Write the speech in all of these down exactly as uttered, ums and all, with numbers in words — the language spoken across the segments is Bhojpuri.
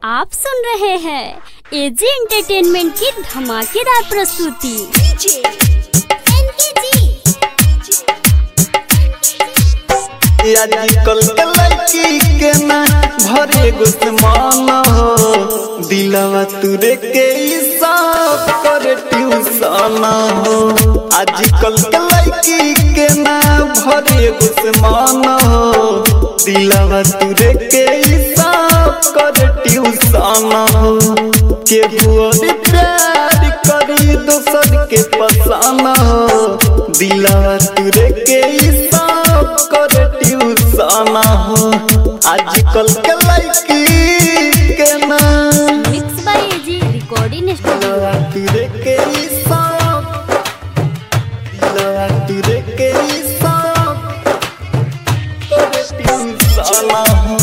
आप सुन रहे हैं एजी एंटरटेनमेंट की धमाकेदार प्रस्तुति। आजकल के लड़की के ना भरे गुस्मान हो, दिलवा तुरे के हिसाब कर ट्यूशन हो। आजकल के लड़की के ना भरे गुस्मान हो, दिलवा तुरे के हिसाब कर ट्यूशन हो। केहू और प्यार करी दोसर के पसंद हो, दिलवा तुरे के हिसाब कर ट्यूशन हो। आजकल के लड़की के ना mix by AG recording studio. तुरे के हिसाब, दिलवा तुरे के हिसाब कर ट्यूशन हो।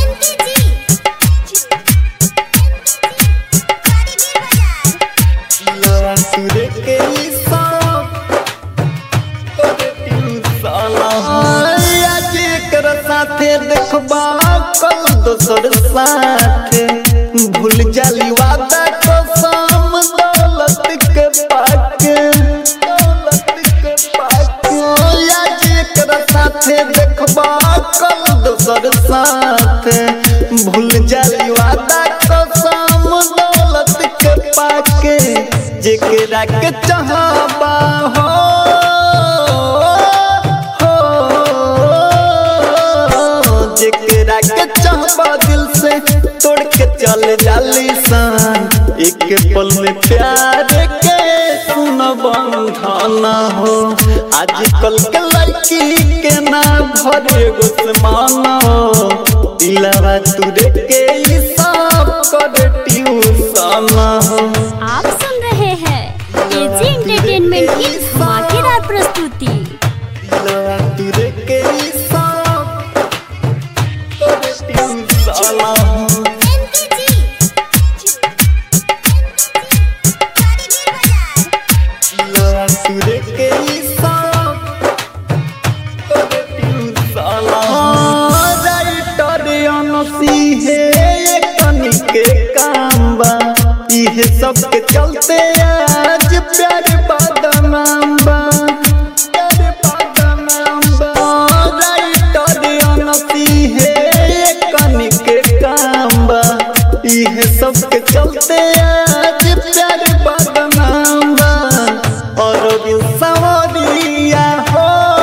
तुरे के हिसाब कर ट्यूशन हो। आज एकर साथे देखबा कल दोसर साथे, भूल जाली वादा कसम दौलत के पाके, दौलत के पाके। आज एकर साथे देखबा कल दोसर साथे, भूल जाली वादा कसम दौलत के पाके। जेकरा के चाहबा हो जेकरा के चाहबा दिल से तोड़ के चल जाली सान। एक पल में प्यार के सुन बंधन हो। आजकल के लड़की के ना भरे गुस्मान हो, दिलवा तुरे के हिसाब कर ट्यूशन हो। आप सुन रहे हैं एजी एंटरटेनमेंट की धमाकेदार प्रस्तुति। दिलवा तुरे के हिसाब कर ट्यूशन हो। दिलवा तुरे के हिसाब कर ट्यूशन हो। राइटर अनसी है कनी के काम बा, इहे सब के चलते आज प्यार बदनाम बा, प्यार बदनाम बा। राइटर अनसी है कनी के काम बा, इहे सब के चलते आज प्यार बदनाम बा। और बिन सवरिया हो,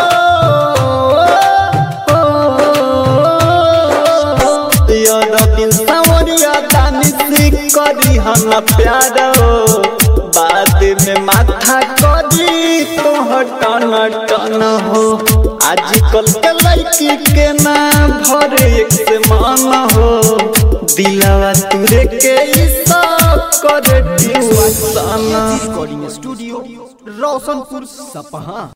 और बिन सवरिया दानिश करी हम प्यार हो, बाद में माथा करी तो टन टन हो। आजकल के लड़की के ना भरे एक से मन हो, दिलवा तुरे के हिसाब कर ट्यूशन। रिकॉर्डिंग स्टूडियो रोशनपुर सपहा।